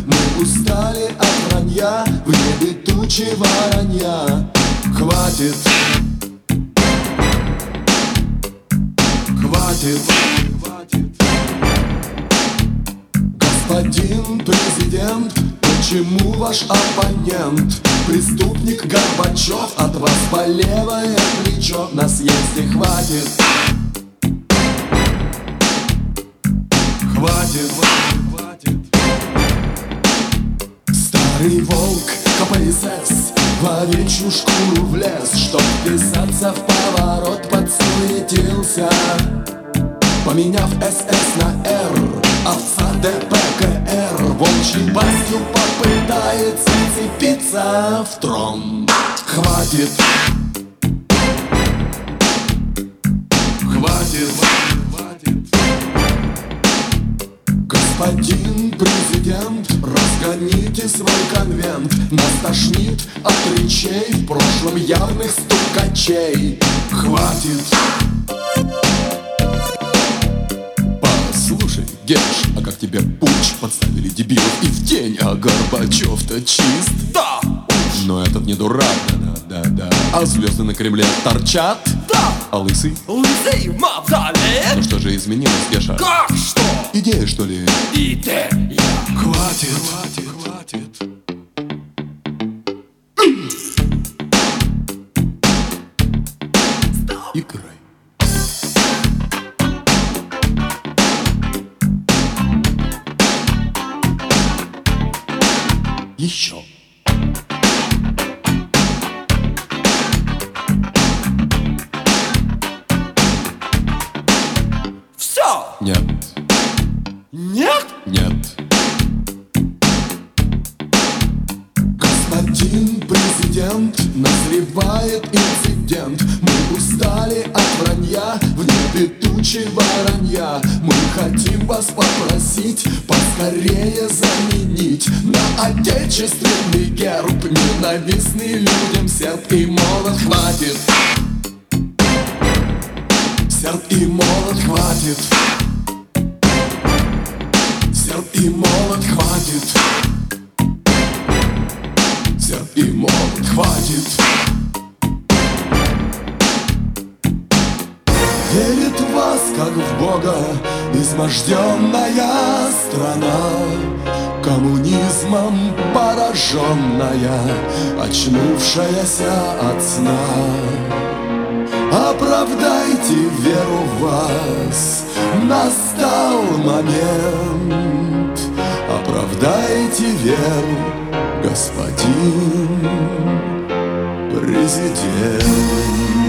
Мы устали от вранья, в небе тучи воронья. Хватит, хватит, господин президент, почему ваш оппонент преступник Горбачев? От вас по левое плечо на съезде хватит. Хватит, старый волк КПСС в овечью шкуру влез, чтоб вписаться в поворот, подсуетился, поменяв СС на Р, овца ДПКР волчьей пастью попытается цепиться в трон. Хватит, хватит, господин президент, разгоните свой конвент. Нас тошнит от речей, в прошлом явных стукачей. Хватит. Послушай, Геш, а как тебе путч подставили дебилов и в тень? А Горбачев-то чист? Да! Но этот не дурак, да. А звезды на Кремле торчат? Да! А лысый? Лысый в мавзолее? Ну что же изменилось, Геша? Как что? Идея, что ли? Идея. Хватит. Играй. Еще. Все. Нет. Нет? Нет. Господин президент, назревает инцидент. Мы устали от вранья, в небе тучи воронья. Мы хотим вас попросить поскорее заменить на отечественный герб ненавистный людям серп и молот. Хватит. Серп и молот, хватит. Серп и молот, хватит. Серп и молот, хватит. Верит в вас, как в Бога, изможденная страна, коммунизмом пораженная, очнувшаяся от сна. Оправдайте веру в вас, настал момент. Оправдайте веру, господин президент.